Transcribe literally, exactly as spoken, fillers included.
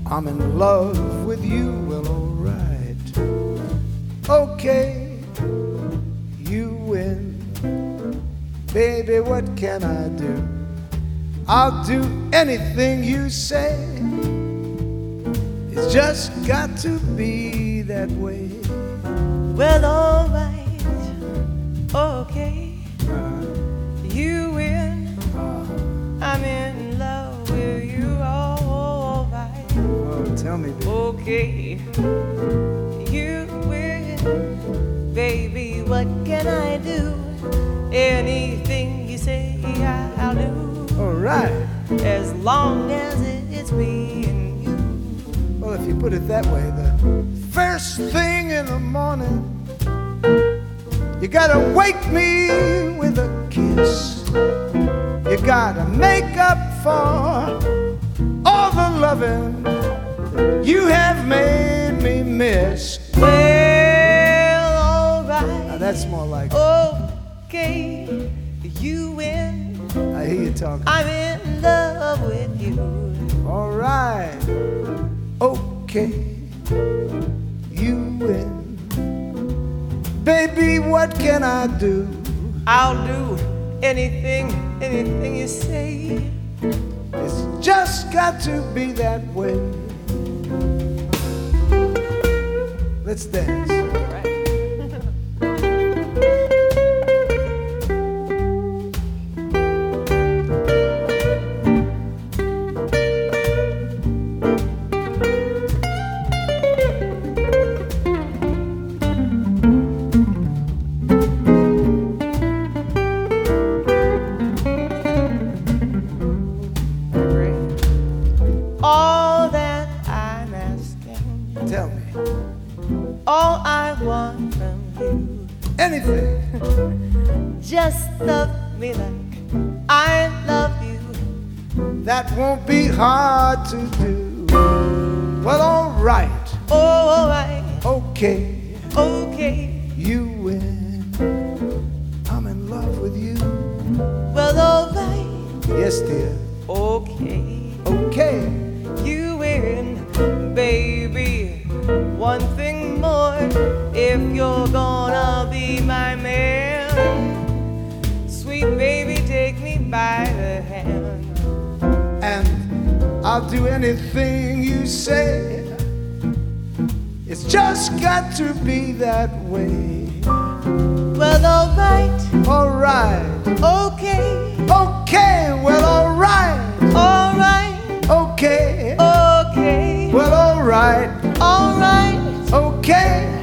I'm in love with you. Well, alright. Okay, you win. Baby, what can I do? I'll do anything you say. It's just got to be that way. Well, alright, okay, Uh, you win. uh, I'm in love with you, alright. oh, tell me, baby. Okay, you win. Baby, what can I do? Anything you say, I'll do. Alright. As long as it's me and you. Well, if you put it that way, the first thing in the morning, you gotta wake me with a kiss. You gotta make up for all the loving you have made me miss. Well, alright. Now that's more like, Okay, you win. I hear you talking. I'm in love with you. Alright, okay, you win. Baby, what can I do? I'll do anything, anything you say. It's just got to be that way. Let's dance. All that I'm asking, Tell me all I want from you, anything. just love me like I love you. That won't be hard to do. Well, alright, Oh, alright, okay, okay. you win. I'm in love with you. Well, alright, Yes, dear. okay. Okay. You win, baby. One thing more, if you're gonna be my man, sweet baby, take me by the hand. And I'll do anything you say. It's just got to be that way. Well, alright, Alright, okay, okay, well, alright, alright, okay, okay, well, alright, alright, okay.